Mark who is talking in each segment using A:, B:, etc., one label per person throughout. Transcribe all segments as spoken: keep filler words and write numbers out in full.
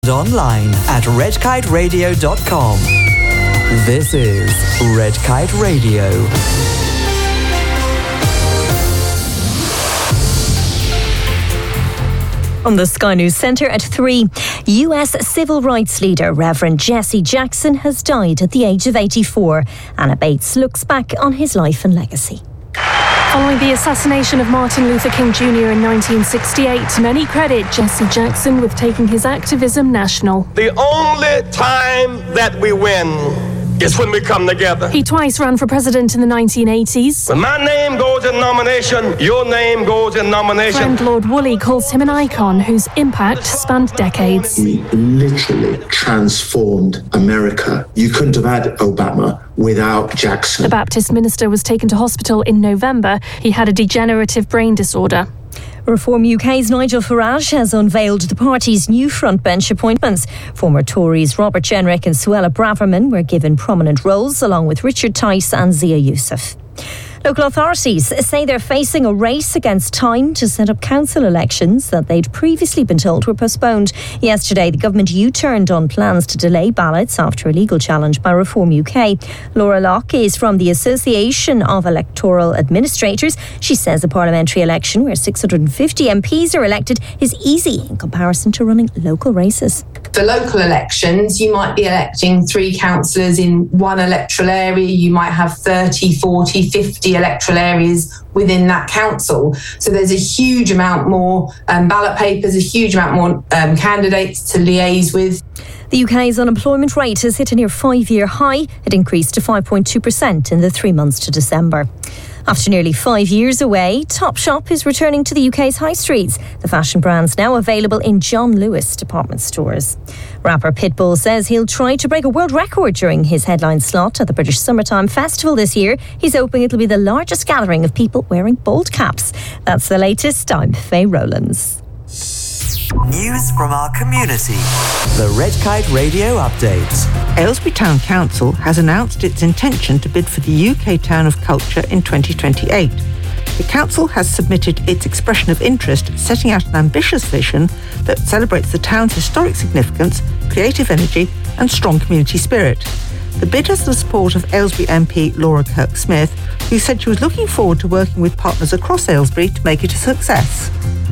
A: Online at red kite radio dot com. This is Red Kite Radio.
B: On the Sky News Centre at three, U S civil rights leader Reverend Jesse Jackson has died at the age of eighty-four. Anna Bates looks back on his life and legacy.
C: Following the assassination of Martin Luther King Junior in nineteen sixty-eight, many credit Jesse Jackson with taking his activism national.
D: The only time that we win is when we come together.
C: He twice ran for president in the nineteen eighties.
D: When my name goes in nomination, your name goes in nomination.
C: Friend Lord Woolley calls him an icon whose impact spanned decades.
E: He literally transformed America. You couldn't have had Obama without Jackson.
C: The Baptist minister was taken to hospital in November. He had a degenerative brain disorder.
B: Reform U K's Nigel Farage has unveiled the party's new frontbench appointments. Former Tories Robert Jenrick and Suella Braverman were given prominent roles, along with Richard Tice and Zia Youssef. Local authorities say they're facing a race against time to set up council elections that they'd previously been told were postponed. Yesterday, the government U-turned on plans to delay ballots after a legal challenge by Reform U K. Laura Locke is from the Association of Electoral Administrators. She says a parliamentary election where six hundred fifty M Ps are elected is easy in comparison to running local races.
F: For local elections, you might be electing three councillors in one electoral area. You might have thirty, forty, fifty electoral areas within that council. So there's a huge amount more um, ballot papers, a huge amount more um, candidates to liaise with.
B: The U K's unemployment rate has hit a near five-year high. It increased to five point two percent in the three months to December. After nearly five years away, Topshop is returning to the U K's high streets. The fashion brand's now available in John Lewis department stores. Rapper Pitbull says he'll try to break a world record during his headline slot at the British Summertime Festival this year. He's hoping it'll be the largest gathering of people wearing bald caps. That's the latest. I'm Faye Rowlands.
A: News from our community. The Red Kite Radio Update.
G: Aylesbury Town Council has announced its intention to bid for the U K Town of Culture in twenty twenty-eight. The council has submitted its expression of interest, setting out an ambitious vision that celebrates the town's historic significance, creative energy and strong community spirit. The bid has the support of Aylesbury M P Laura Kirk-Smith, who said she was looking forward to working with partners across Aylesbury to make it a success.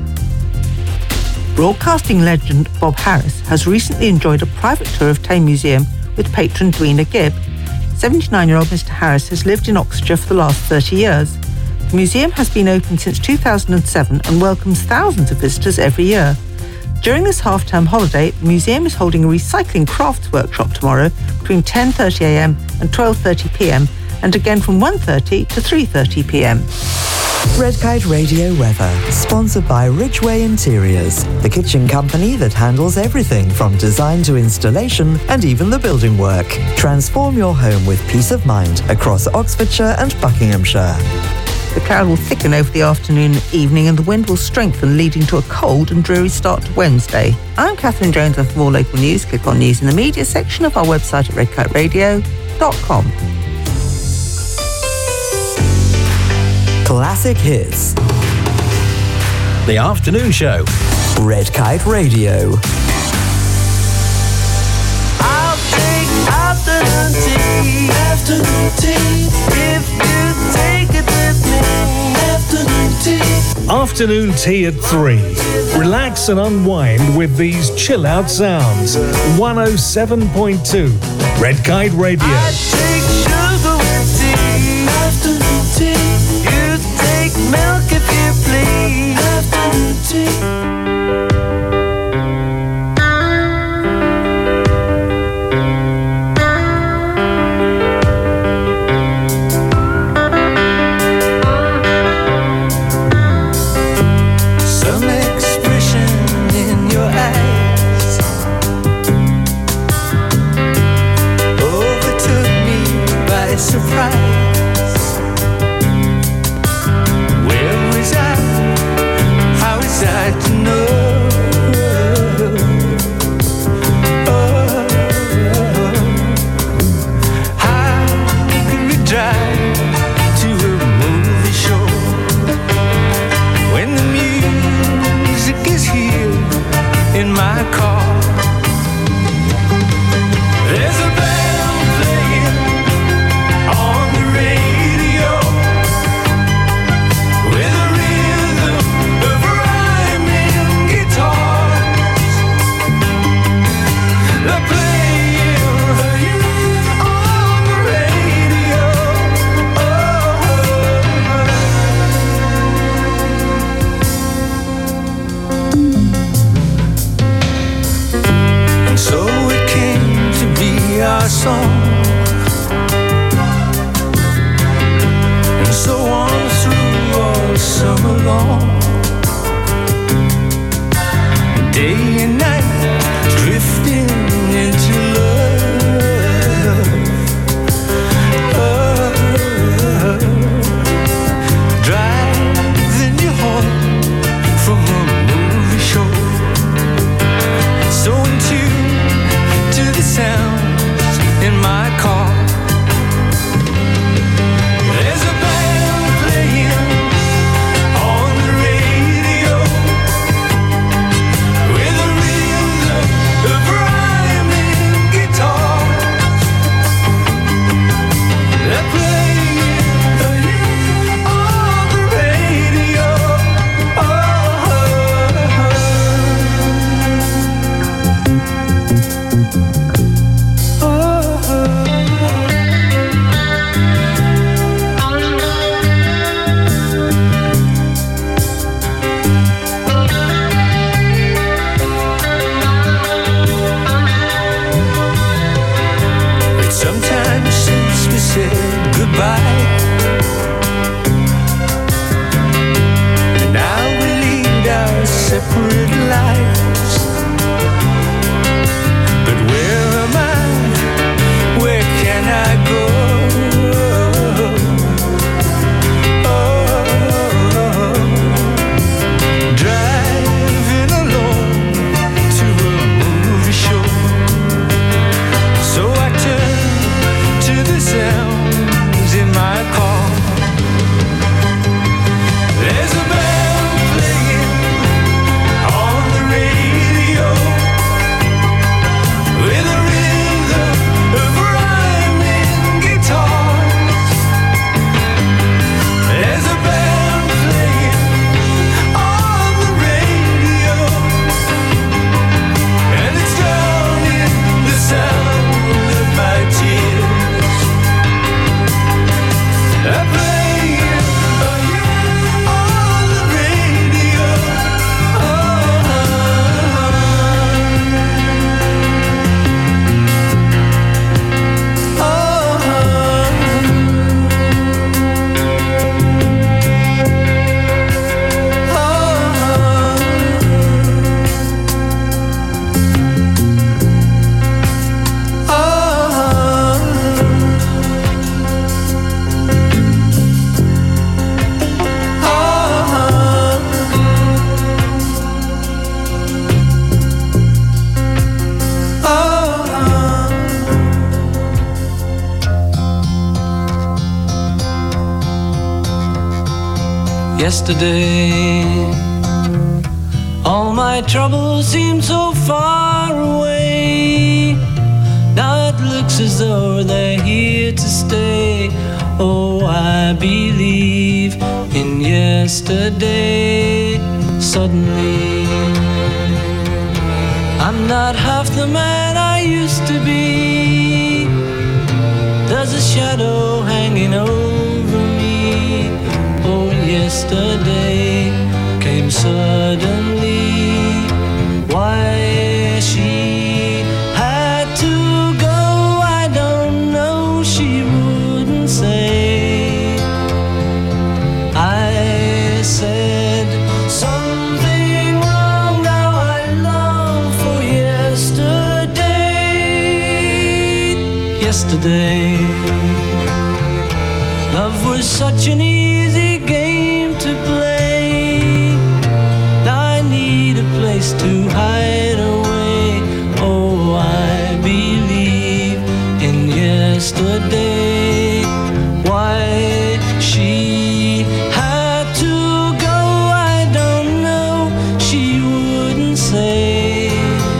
G: Broadcasting legend Bob Harris has recently enjoyed a private tour of Tay Museum with patron Dweena Gibb. seventy-nine-year-old Mister Harris has lived in Oxfordshire for the last thirty years. The museum has been open since two thousand seven and welcomes thousands of visitors every year. During this half-term holiday, the museum is holding a recycling crafts workshop tomorrow between ten thirty a m and twelve thirty p m and again from one thirty to three thirty p m.
A: Red Kite Radio weather, sponsored by Ridgeway Interiors, the kitchen company that handles everything from design to installation and even the building work. Transform your home with peace of mind across Oxfordshire and Buckinghamshire.
G: The cloud will thicken over the afternoon and evening and the wind will strengthen, leading to a cold and dreary start to Wednesday. I'm Catherine Jones, and for more local news, click on News in the Media section of our website at red kite radio dot com.
A: Classic hits.
H: The afternoon show.
A: Red Kite Radio.
I: I'll take afternoon tea. Afternoon tea. If you take it with me. Afternoon tea.
J: Afternoon tea at three. Relax and unwind with these chill out sounds. one oh seven point two. Red Kite Radio.
I: I take sugar with tea. Afternoon tea. You take milk if you please. Afternoon tea. Surprise. Where was I? How was I to song. And so on through all summer long. Day and night, drifting into love. Oh, driving you home from a movie show. So in tune to the sounds in my car. There's a band playing on the radio with a rhythm of rhyming guitars. They're playing on the radio. But sometimes since we said goodbye, and now we lead our separate lives. But where am I? Where can I go? Oh, driving alone to a movie show. So I turn to the sounds in my car. There's a band playing on the radio with a rhythm of rhyming guitars. There's a band playing on the radio, and it's drowning the sound of my tears. They're playing on the radio. Yesterday, all my troubles seemed so far away. Now it looks as though they're here to stay. Oh, I believe in yesterday. Suddenly, I'm not half the man I used to be. There's a shadow hanging over me. Oh, yesterday came suddenly. Why she had to go, I don't know, she wouldn't say. I said something wrong, now I long for yesterday. Yesterday, love was such an easy game to play. Now I need a place to hide away. Oh, I believe in yesterday. Why she had to go, I don't know, she wouldn't say.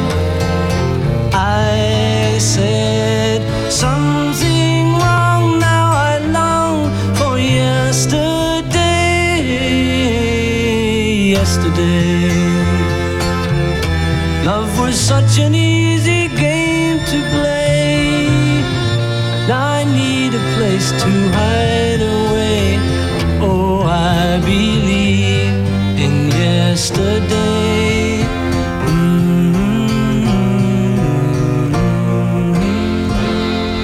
I: I said something wrong, now I long for yesterday. Yesterday, love was such an easy game to play. Now I need a place to hide away. Oh, I believe in yesterday. Mm-hmm.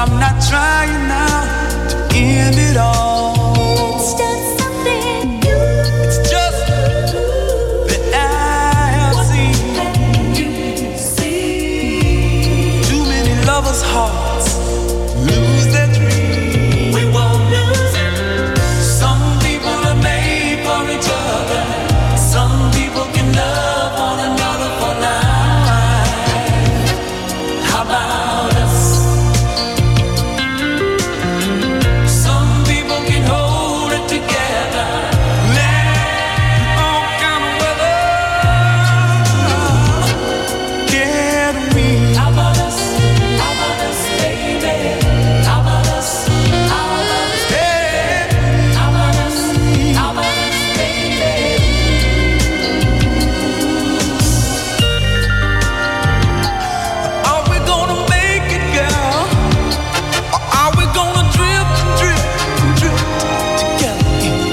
K: I'm not trying now to end it all.
L: It's just something new.
K: It's just that I have
L: What
K: seen
L: have you seen?
K: too many lovers' hearts lose their dreams.
L: We won't lose it.
K: Some people are made for each other. Some people can love one another for life. How about us? Some people can hold it together. Land all kind of weather. Can we?
L: How about us? How about us, baby? How about us? How about us, baby? How about us? How about us, baby?
K: Are we gonna make it, girl? Or are we gonna drift and drift and drift together?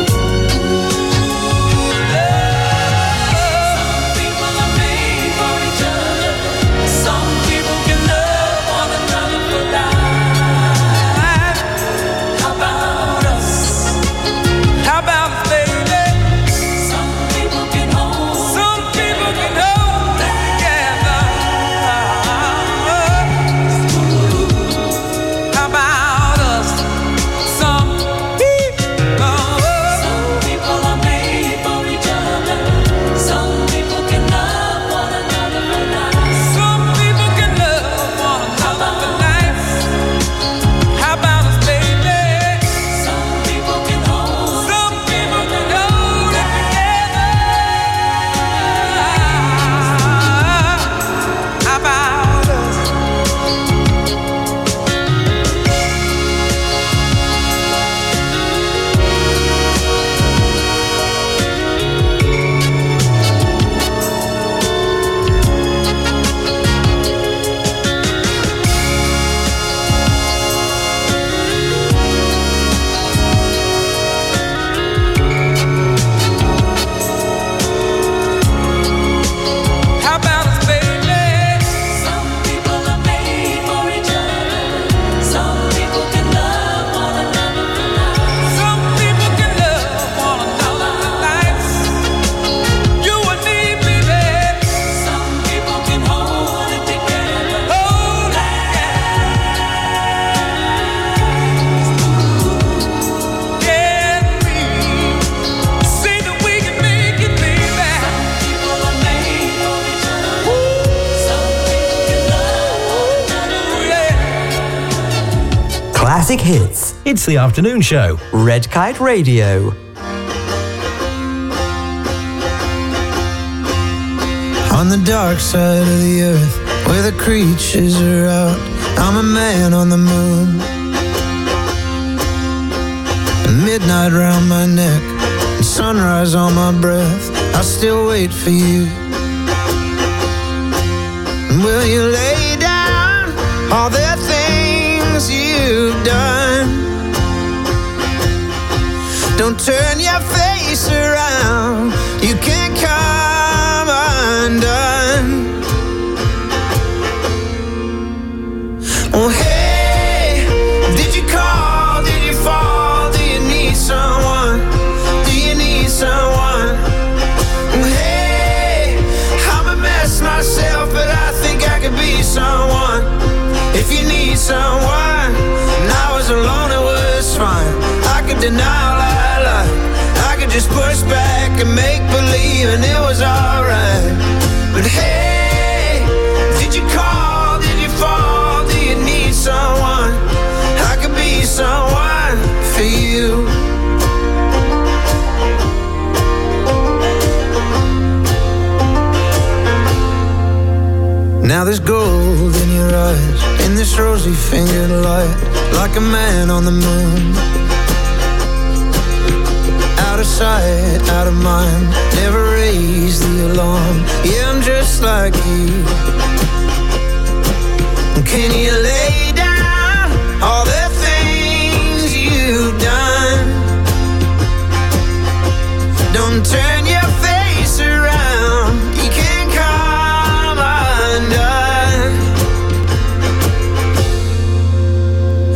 L: Some people are made for each other.
K: Some people can love one another for life.
L: How about us?
K: How about us, baby?
L: Some people can hold.
K: Some people can hold it together. How about us? Some people.
L: Some people are made for each other. Some people can love one another for life.
K: Some people can love one another for life. How about us, baby?
L: Some people can hold.
K: Some people can hold it together. How about us? How about us, baby?
L: Some people are made for each other. Some people can love one another for life.
K: Some people can love one another for life. You and me, baby.
L: Some people can hold it together.
K: Hold it together. Can we see that we can make it, baby?
L: People are made for each other. Some people can love one another.
A: Classic hits.
H: It's the afternoon show.
A: Red Kite Radio.
M: On the dark side of the earth, where the creatures are out, I'm a man on the moon. Midnight round my neck, and sunrise on my breath, I still wait for you. And will you lay down all the things you've done? Don't turn your face around, you can't come undone. Oh hey, did you call, did you fall, do you need someone, do you need someone? Oh hey, I'm a mess myself, but I think I could be someone. If you need someone, and I was alone it was fine. I could deny all I like, I could just push back and make believe and it was alright. But hey, did you call, did you fall, do you need someone? I could be someone for you. Now there's gold in your eyes, in this rosy fingered light, like a man on the moon. Out of sight, out of mind, never raise the alarm. Yeah, I'm just like you. Can you lay down all the things you've done? Don't turn your face around, you can't come undone.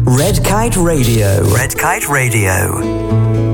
A: Red Kite Radio. Red Kite Radio.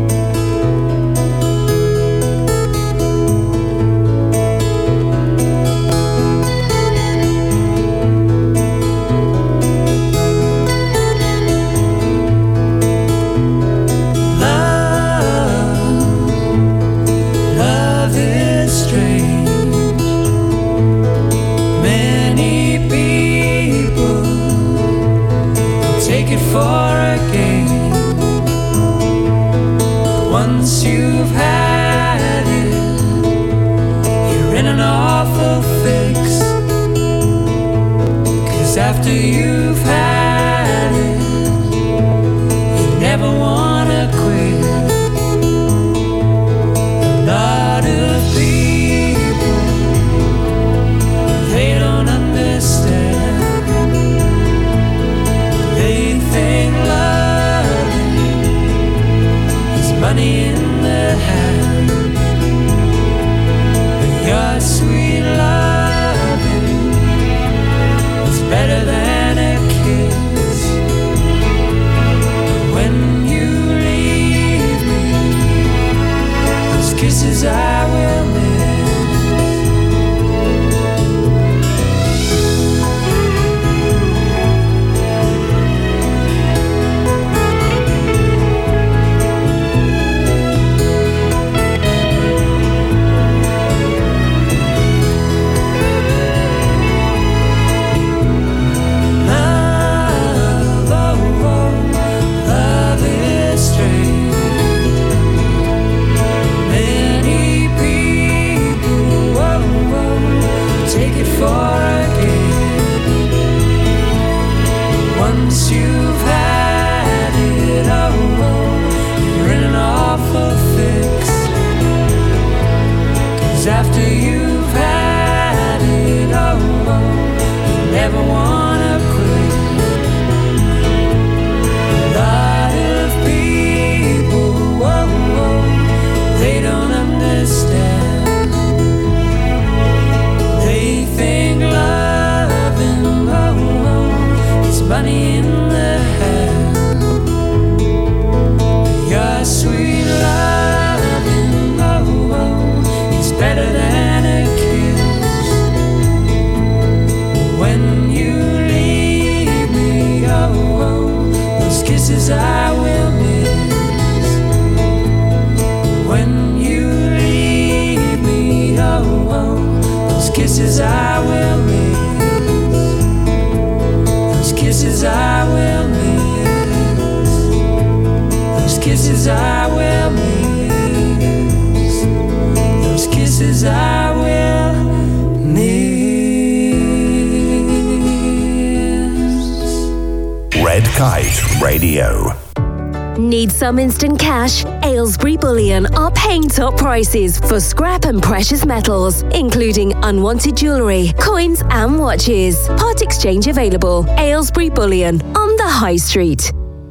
N: Need some instant cash? Aylesbury Bullion are paying top prices for scrap and precious metals, including unwanted jewellery, coins and watches. Part exchange available. Aylesbury Bullion on the High Street.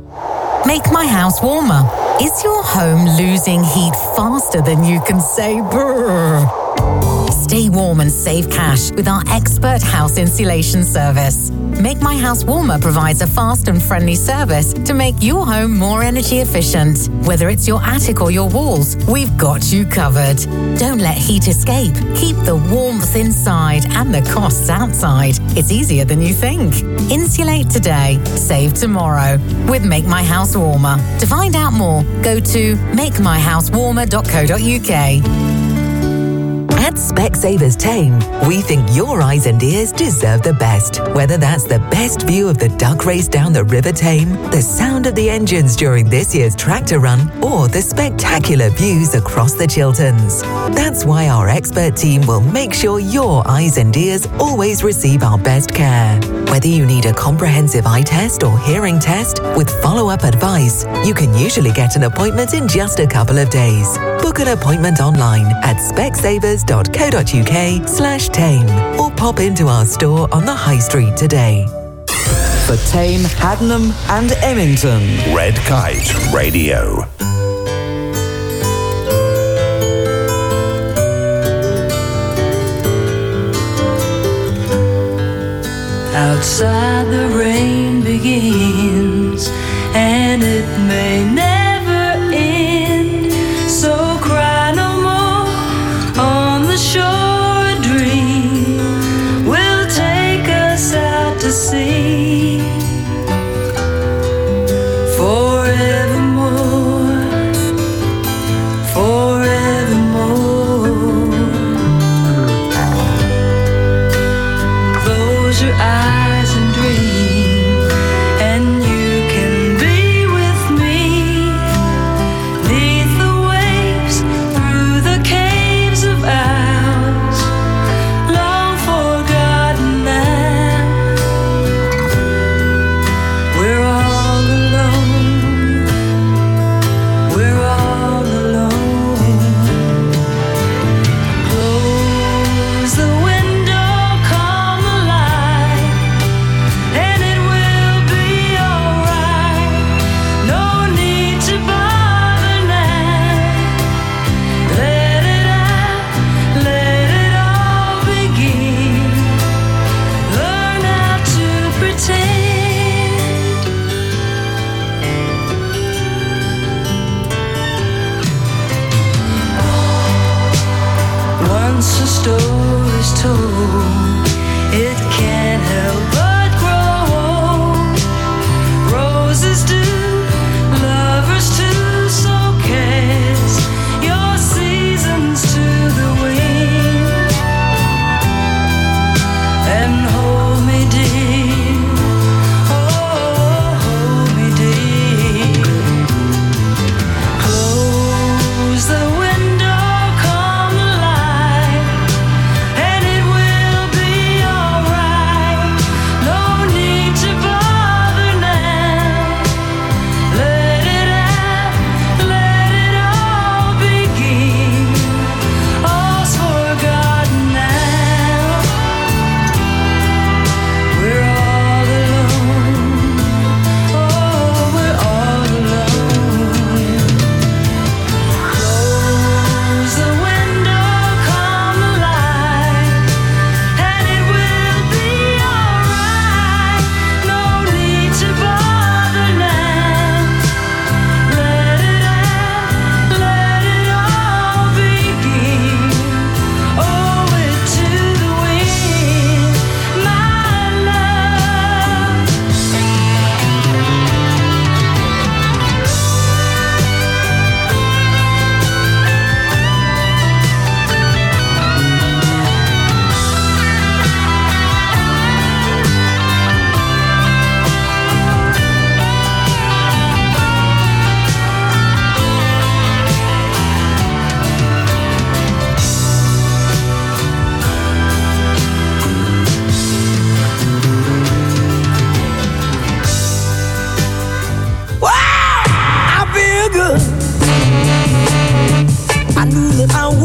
O: Make my house warmer. Is your home losing heat faster than you can say brrr? Stay warm and save cash with our expert house insulation service. Make My House Warmer provides a fast and friendly service to make your home more energy efficient. Whether it's your attic or your walls, we've got you covered. Don't let heat escape. Keep the warmth inside and the costs outside. It's easier than you think. Insulate today, save tomorrow with Make My House Warmer. To find out more, go to make my house warmer dot co dot uk.
P: At Specsavers Tame, we think your eyes and ears deserve the best. Whether that's the best view of the duck race down the River Tame, the sound of the engines during this year's tractor run, or the spectacular views across the Chilterns. That's why our expert team will make sure your eyes and ears always receive our best care. Whether you need a comprehensive eye test or hearing test with follow-up advice, you can usually get an appointment in just a couple of days. Book an appointment online at specsavers dot co dot uk slash tame or pop into our store on the High Street today.
A: For Tame, Haddenham and Emmington.
H: Red Kite Radio.
I: Outside the rain begins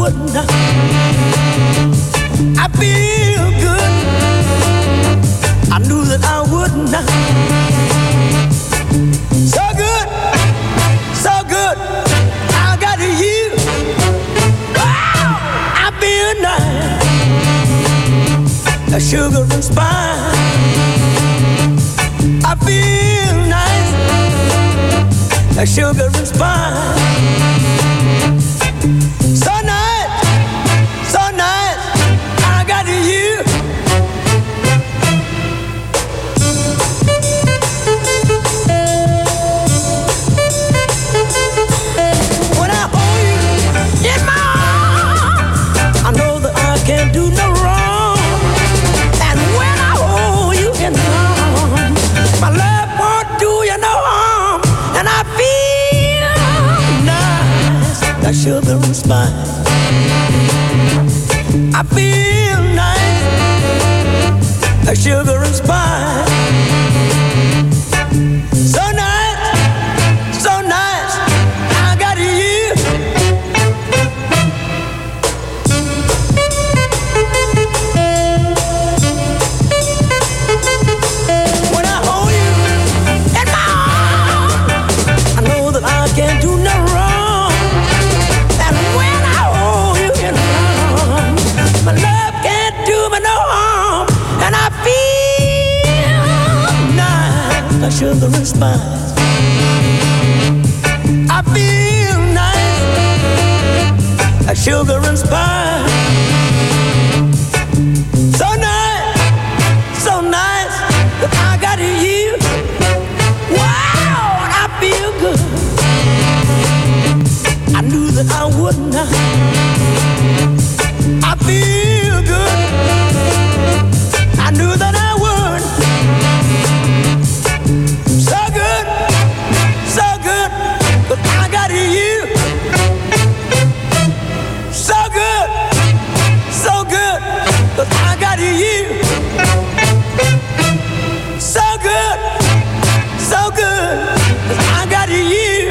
M: wouldn't. I feel good. I knew that I wouldn't. So good, so good. I got you. Wow, I feel nice. A sugar and spice. I feel nice. A sugar and spice. So nice, so nice. I got you. When I hold you in my arms, I know that I can't do no wrong. And when I hold you in my arms, my love won't do you no harm. And I feel nice, like sugar and spice. I feel nice, like sugar and spice. So nice, so nice, I got you. When I hold you in my arms, I know that I can't do no wrong. And when I hold you in my arms, my love can't do me no harm. And I feel nice, like sugar and spice. I feel nice, like sugar and spice. So nice, so nice, that I got you. Wow, I feel good. I knew that I wouldn't. I feel good. I knew that I would. So good, so good, but I got you. So good, so good, but I got you. So good, so good, but I got you.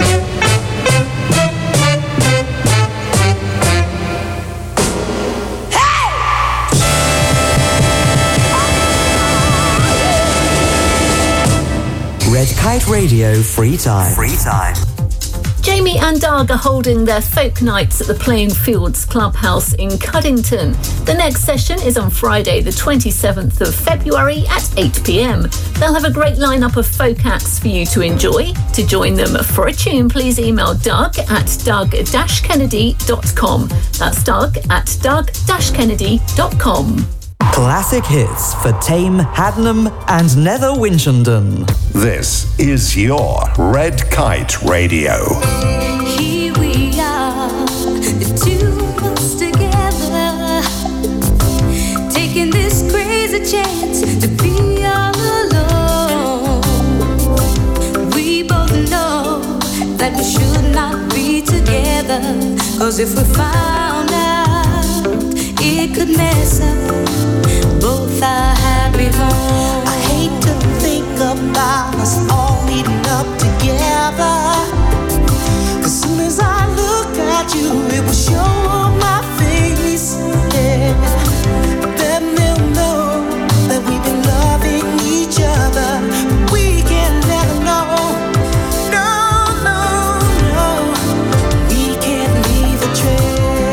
A: Red Kite Radio Free Time. Free Time.
Q: Jamie and Doug are holding their folk nights at the Plain Fields Clubhouse in Cuddington. The next session is on Friday, the twenty-seventh of February at eight p.m. They'll have a great lineup of folk acts for you to enjoy. To join them for a tune, please email Doug at doug dash kennedy dot com. That's Doug at doug dash kennedy dot com.
A: Classic hits for Tame, Haddenham and Nether Winchendon.
H: This is your Red Kite Radio.
L: Here we are, the two of us together, taking this crazy chance to be all alone. We both know that we should not be together, 'cause if we found out, it could mess up both our happy home. I hate to think about us all meeting up together. As soon as I look at you, it will show on my face. Yeah, then they'll know that we've been loving each other. We can never know. No, no, no. We can't leave a trace.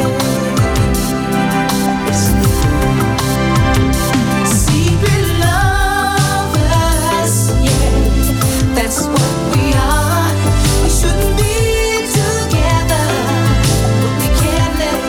L: That's what we are. We shouldn't be together, but we can't let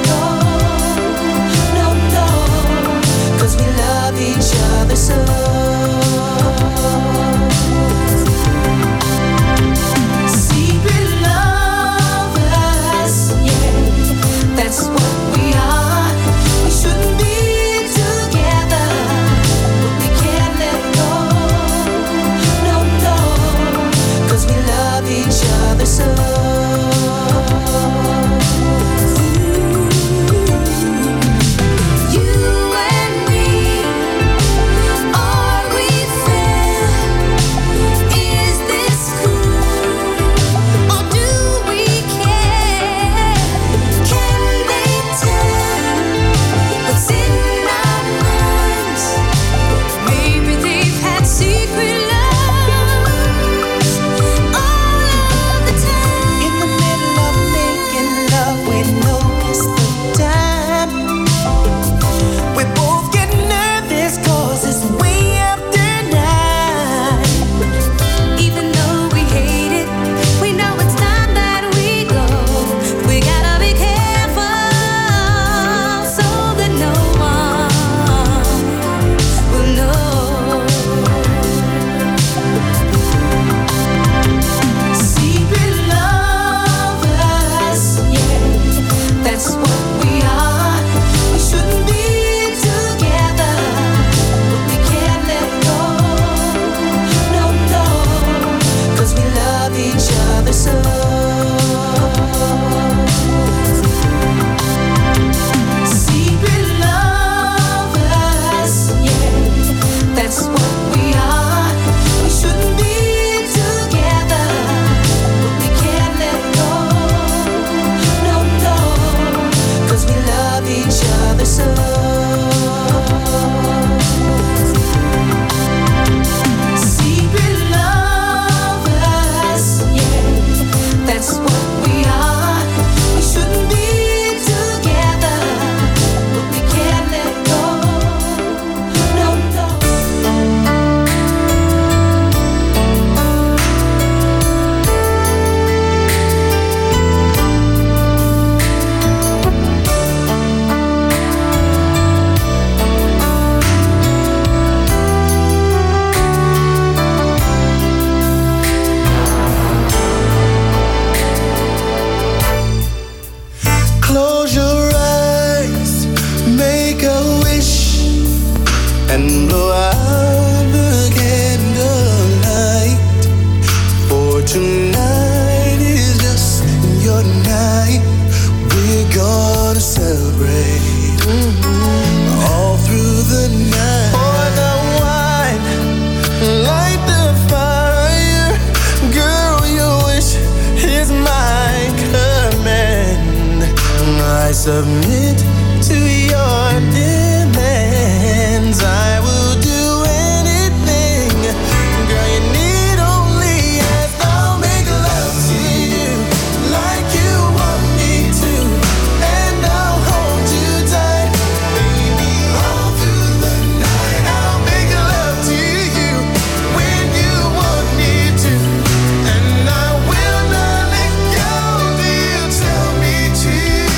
M: submit to your demands. I will do anything, girl, you need only ask. I'll make love to you like you want me to, and I'll hold you tight, baby, all through the night. I'll make love to you when you want me to, and I will not let go till you tell me to.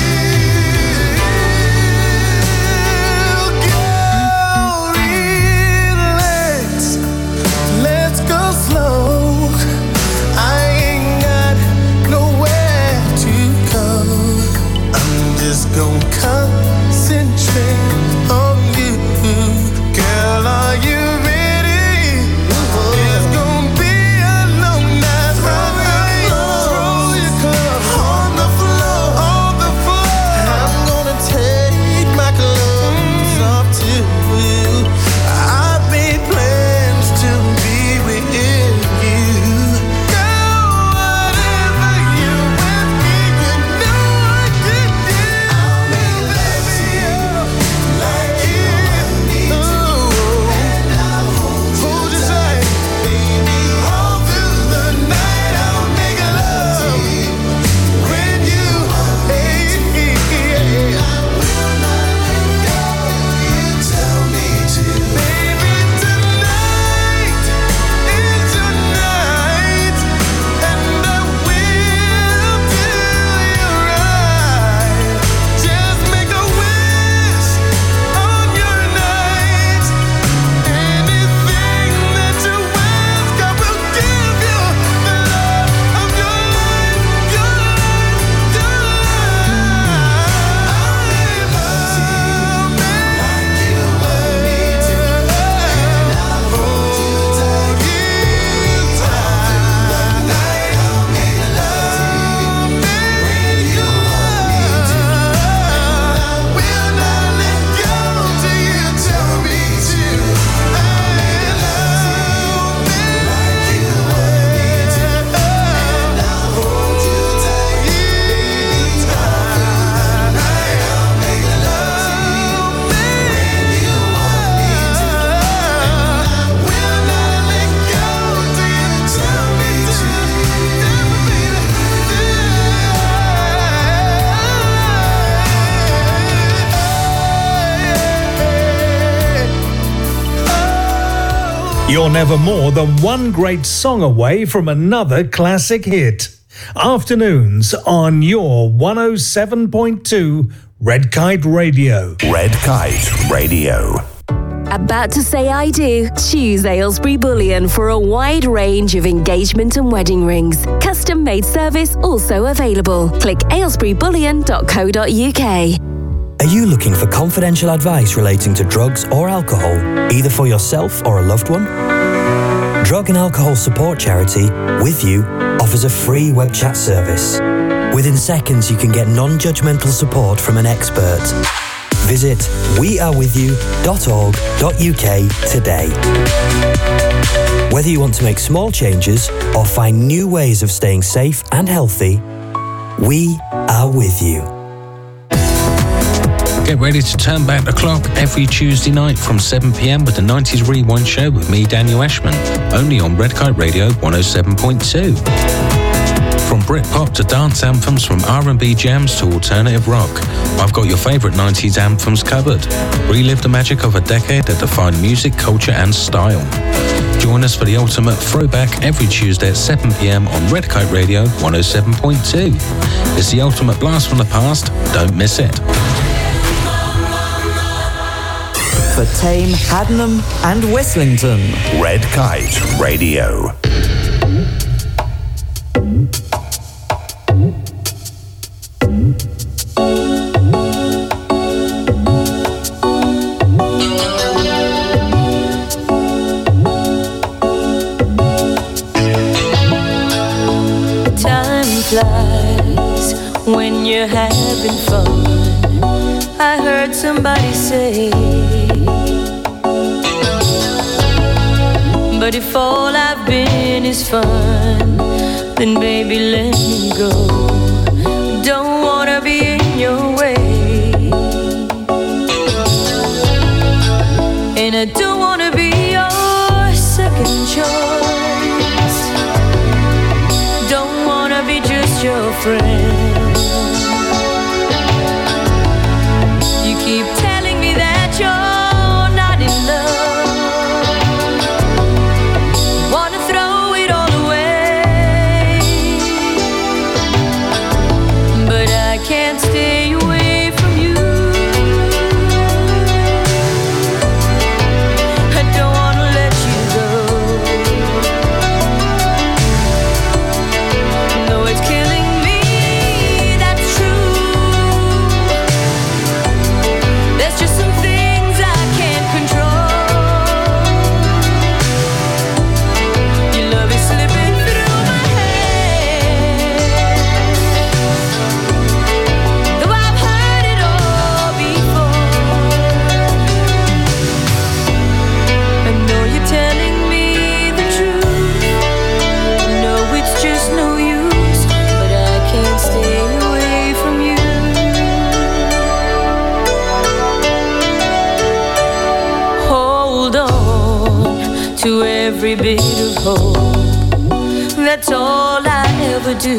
M: Let's go slow. I ain't got nowhere to go. I'm just gonna concentrate on you. Girl, are you ready? It's gonna be a long night. Throw your clothes on the floor, on the floor. I'm gonna take my clothes off too. I've made plans to be with you. Go whatever you ask me, you know I can do. I'll make love to you like you want me to, and I'll hold you tight, baby, all through the night. I'll make love to you when you hate me. I will not let go. You tell me to, baby, tonight is your night, and I will do you right. Just make a wish on your night. Anything that you ask, I will give you the love of your life, your life, your life. I'll make love like you want me to, and I'll hold you tight, all through the night. I'll make love when you want me to, and I will not let go till you tell me to. I love me like you want me to, and I'll hold you tight, baby, all through the night. I'll make love when you want me to, and I will not let go till you tell me to.
J: You're never more than one great song away from another classic hit. Afternoons on your one oh seven point two Red Kite Radio.
H: Red Kite Radio.
N: About to say I do? Choose Aylesbury Bullion for a wide range of engagement and wedding rings. Custom made service also available. Click aylesbury bullion dot co dot uk.
R: Are you looking for confidential advice relating to drugs or alcohol, either for yourself or a loved one? Drug and Alcohol Support Charity, With You, offers a free web chat service. Within seconds, you can get non-judgmental support from an expert. Visit we are with you dot org dot uk today. Whether you want to make small changes or find new ways of staying safe and healthy, we are with you.
S: Get ready to turn back the clock every Tuesday night from seven p.m. with the nineties Rewind Show with me, Daniel Ashman, only on Red Kite Radio one oh seven point two. From Britpop to dance anthems, from R and B jams to alternative rock, I've got your favourite nineties anthems covered. Relive the magic of a decade that defined music, culture and style. Join us for the ultimate throwback every Tuesday at seven p.m. on Red Kite Radio one oh seven point two. It's the ultimate blast from the past. Don't miss it.
A: For Tame, Haddenham and Westlington.
H: Red Kite Radio.
L: Time flies when you're having fun. I heard somebody say, but if all I've been is fun, then baby let me go. Don't wanna be in your way. friend. You keep telling me that you're not in love. Wanna throw it all away, but I can't stay away from you. I don't wanna let you go. No, it's killing me, that's true. There's just some things I can't control. Your love is slipping through my hands. Though I've heard it all before. I know you're telling me the truth. No, it's just no use, but I can't stay away from you. Hold on to every bit of hope. That's all I ever do.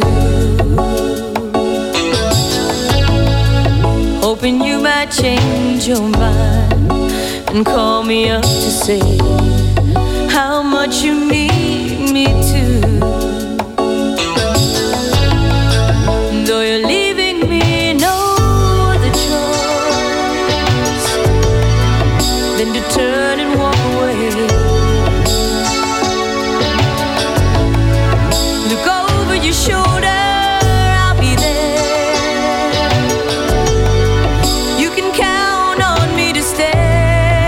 L: Hoping you might change your mind and call me up to say how much you need me to. Though you're leaving me no other choice than to turn and walk away. Look over your shoulder, I'll be there. You can count on me to stay,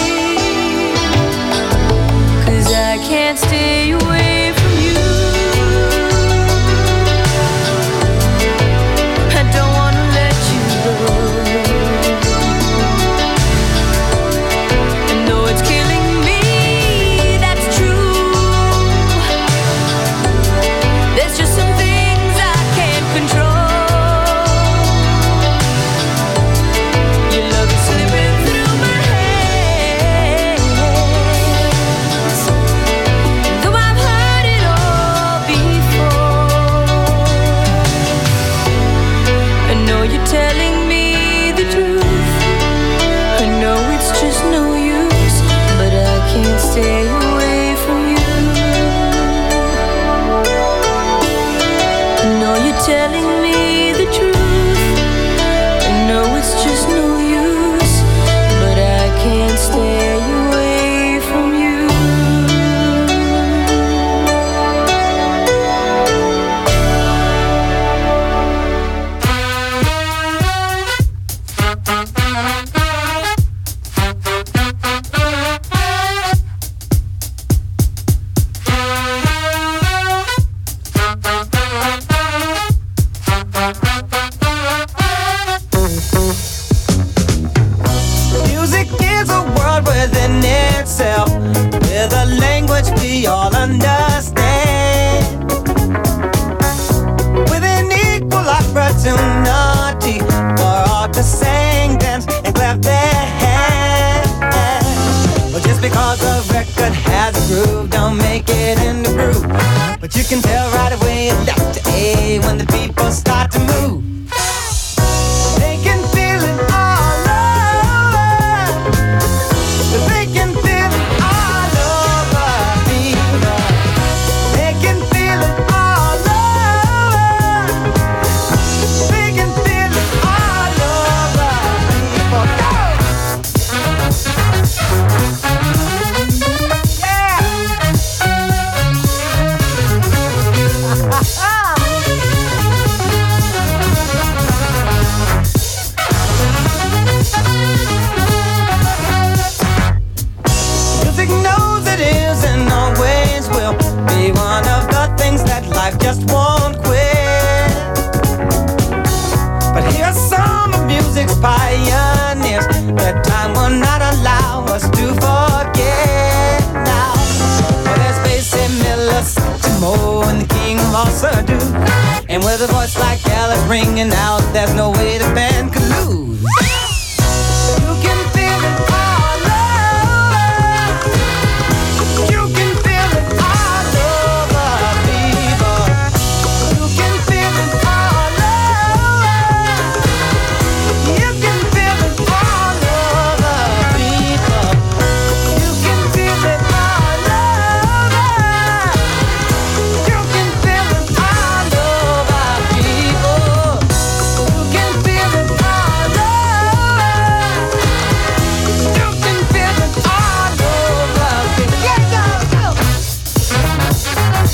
L: 'cause I can't stay away from you. I don't wanna let you go. I know it's killing me, that's true. There's just some things I can't control. Your love is slipping through my hands. Though I've heard it all before. I know you're telling me the truth. I know it's just no use, but I can't stay away from you. I know you're telling me the truth. I know it's just no use, but I can't stay away from you.
M: Music is a world within itself, with a language we all understand. With an equal opportunity for all to sing, dance, and clap their hands. But just because a record has a groove, don't make it in the groove. But you can tell right away it's Doctor A when the people start to move. They can feel it all over. They can feel it all over me. They can feel it all over. They can feel it all over people. Music knows it is and always will be one of the things that life just won't quit. But here's some of music's pioneers that time will not allow us to forget now. Well, there's Basie Miller, Satchmo, and the King of Osadu. And with a voice like Alice ringing out, there's no way the band could lose. You can feel it all over. You can feel it all over, people. You can feel it all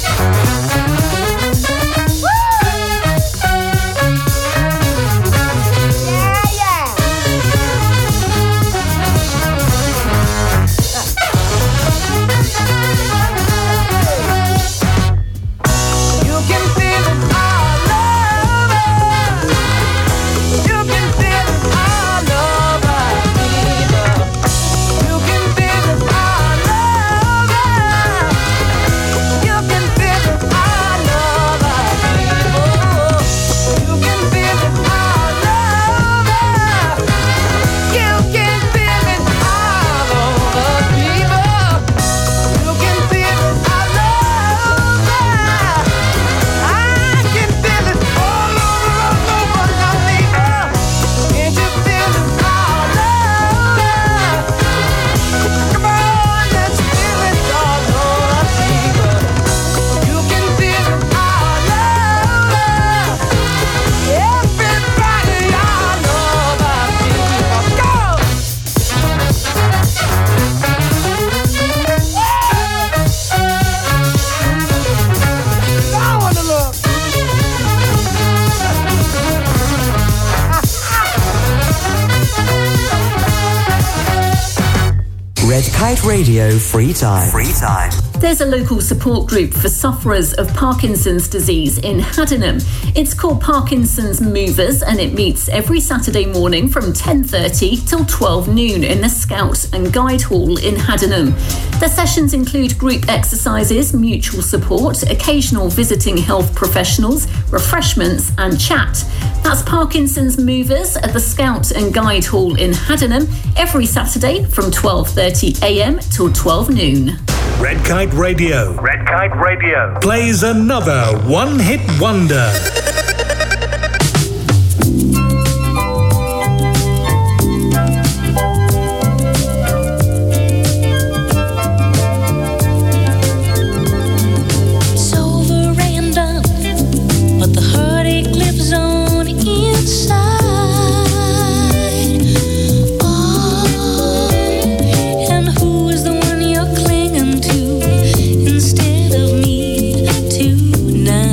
A: Red Kite Radio Free Time. Free Time.
Q: There's a local support group for sufferers of Parkinson's disease in Haddenham. It's called Parkinson's Movers, and it meets every Saturday morning from ten thirty till twelve noon in the Scout and Guide Hall in Haddenham. The sessions include group exercises, mutual support, occasional visiting health professionals, refreshments and chat. That's Parkinson's Movers at the Scout and Guide Hall in Haddenham every Saturday from twelve thirty a m till twelve noon.
J: Red Kite Radio.
H: Red Kite Radio.
J: Plays another one-hit wonder.
L: It's over and done, but the heartache lives on inside. Oh, and who is the one you're clinging to instead of me tonight?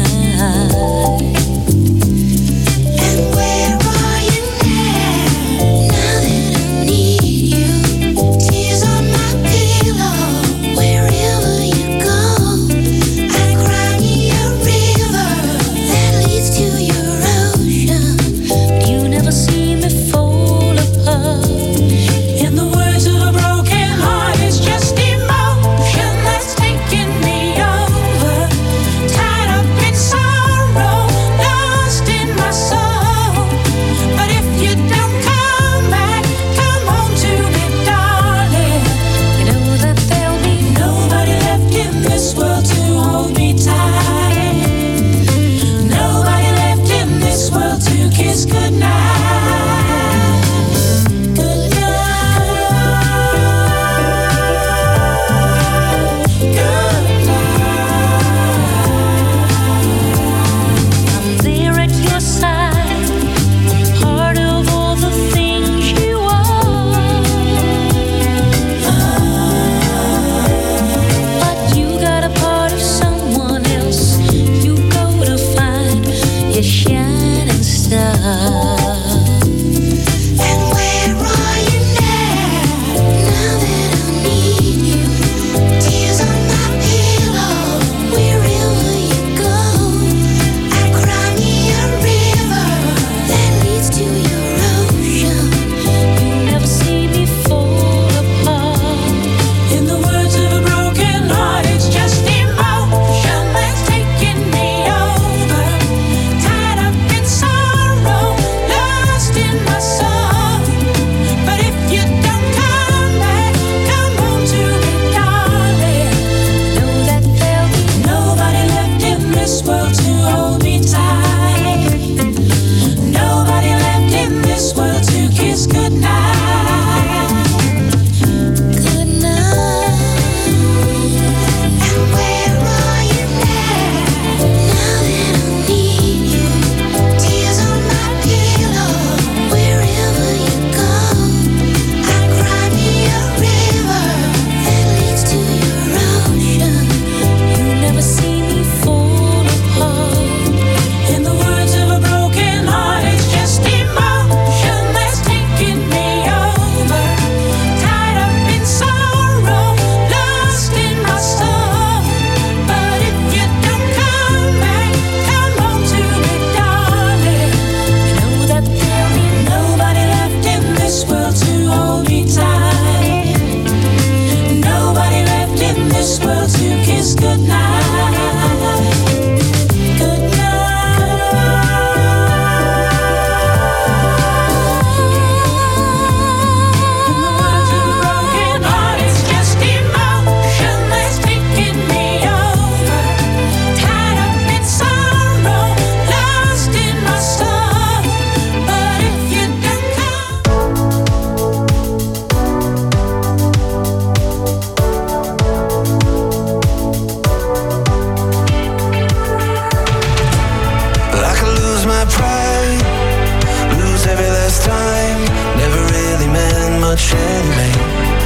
L: And where are you now? Now that I need you, tears on my pillow. Wherever you go, I cry me a river that leads to your ocean. But you never see me fall apart. In the words of a broken heart, it's just emotion that's taking me over. Tied up in sorrow, lost in my soul. But if you don't come back, come home to me, darling. You know that there'll be nobody left in this world to hold me tight. Nobody left in this world to kiss goodnight. I'm there at your side, part of all the things you are. But you got a part of someone else. You go to find your shining star. And where are you now? Now that I need you, tears on my pillow. Wherever you go, I cry me a river that leads to your ocean. You never see me fall apart. In the words of a broken heart, it's just emotion that's taking me over. Tied up in sorrow, lost in my soul. But if you don't come back, come home to me, darling. Know that there'll be nobody left in this world to hold me tight. Nobody left in this world to kiss goodnight. Good night. And where are you now? Now that I need you, tears on my pillow. Wherever you go, I cry me a river that leads to your ocean. You never see me
M: champagne.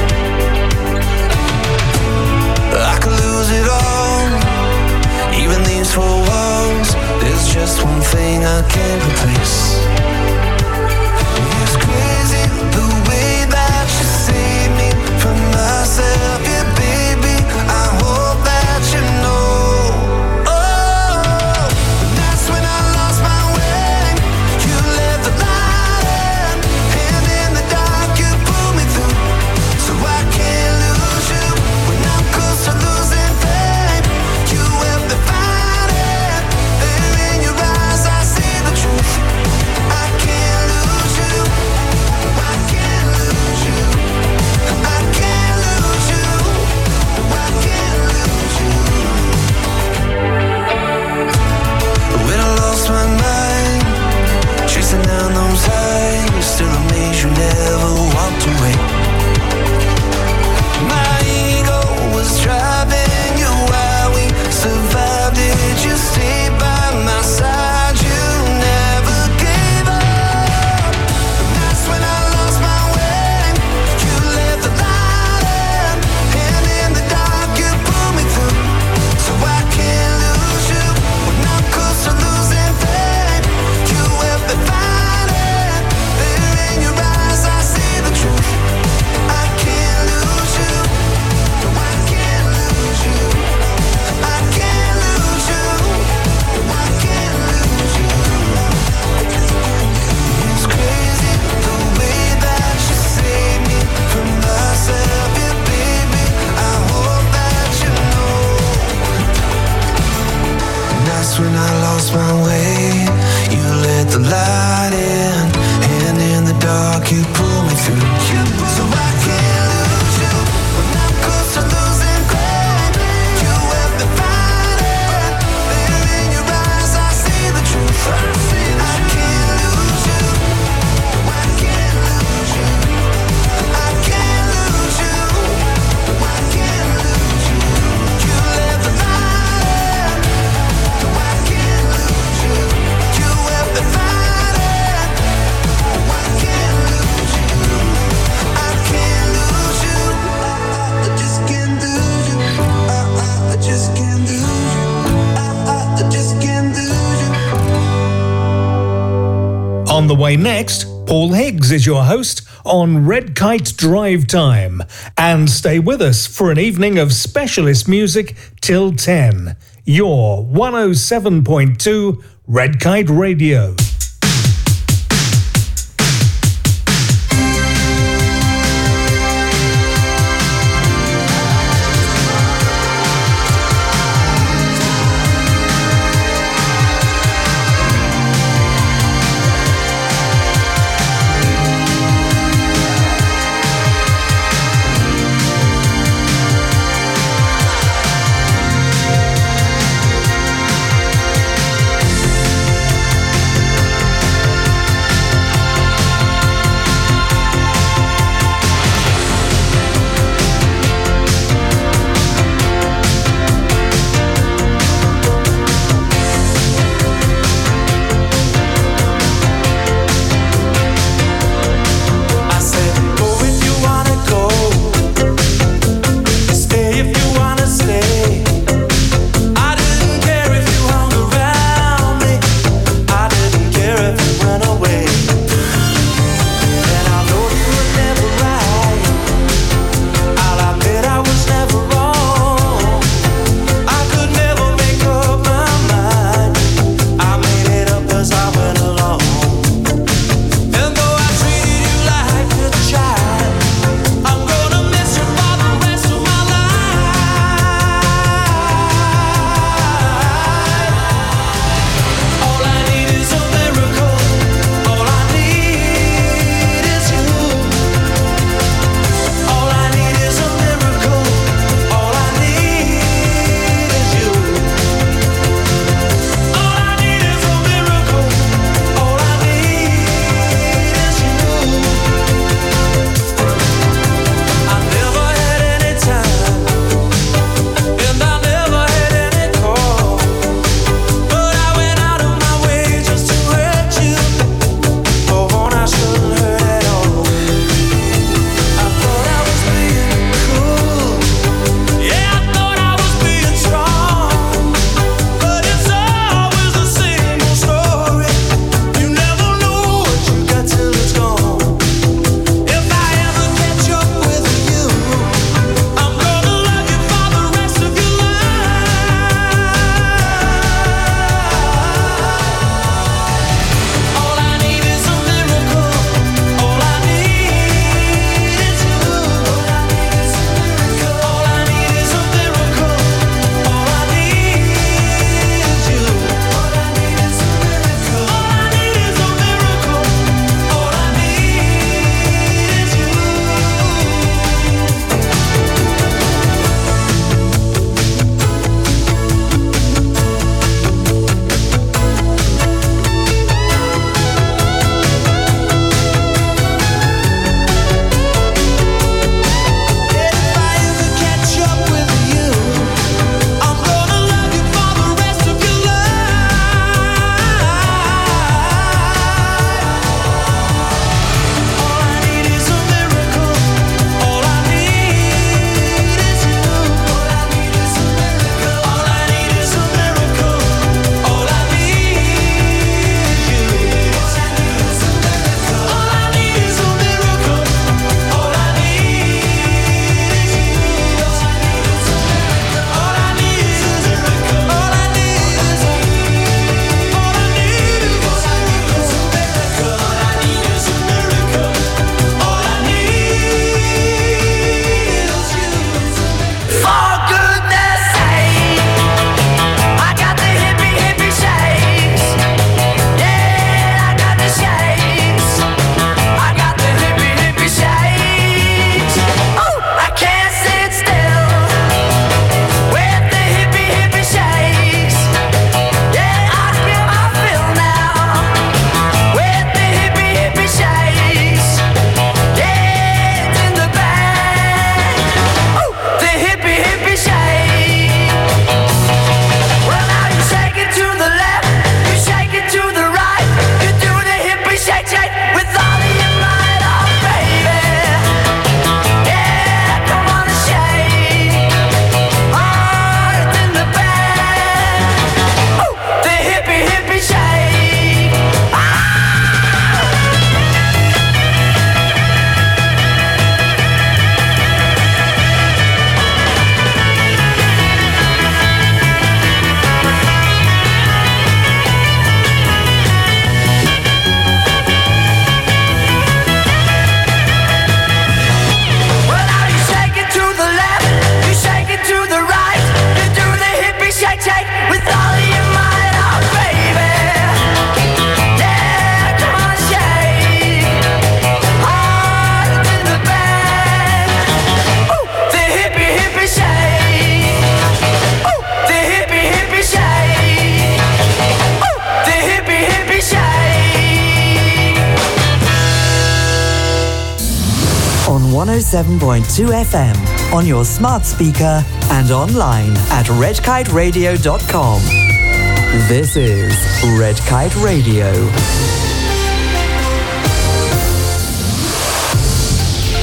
M: I could lose it all, even these four walls. There's just one thing I can't replace. It's crazy the way that you save me from myself, yeah, baby. I hope that you know. Oh, that's when I lost my way. You let the light in, and in the dark you pull me through. So I can't lose you when I'm close to losing fame. You have me fighting, there in your eyes I see the truth. I can't lose you, I can't lose you, I can't lose you, I can't lose you. When I lost my mind, chasing down those highs, still amazed you never walked away. My ego was driving you while we survived it. You stayed by my side, you never gave up. That's when I lost my way. You let the light in, and in the dark you pull me through. So I can't lose you when I'm close to losing fame. You have been fighting, there in your eyes I see the truth. I can't lose you, no I can't lose you, I can't lose you, no I can't lose you. It's crazy the way that you save me from myself, yeah, baby. I hope that you know. And that's when I lost my way. You let the light in, and in the dark you pull me through. So I can't lose you when I'm close to losing fame. You have been fighting, there in your eyes I see the truth. I can't lose you, no I can't lose you, I can't lose you, no I can't lose you. You let the light in, no I can't lose you. You have been fighting, no I can't lose you, I can't lose you. I just can't lose you. I, I, I just can't lose you. I, I, I just can't lose you.
J: On the way next, Paul Higgs is your host on Red Kite Drive Time. And stay with us for an evening of specialist music till ten. Your one oh seven point two Red Kite Radio.
M: I
A: one oh seven point two F M on your smart speaker and online at red kite radio dot com. This is Red Kite Radio.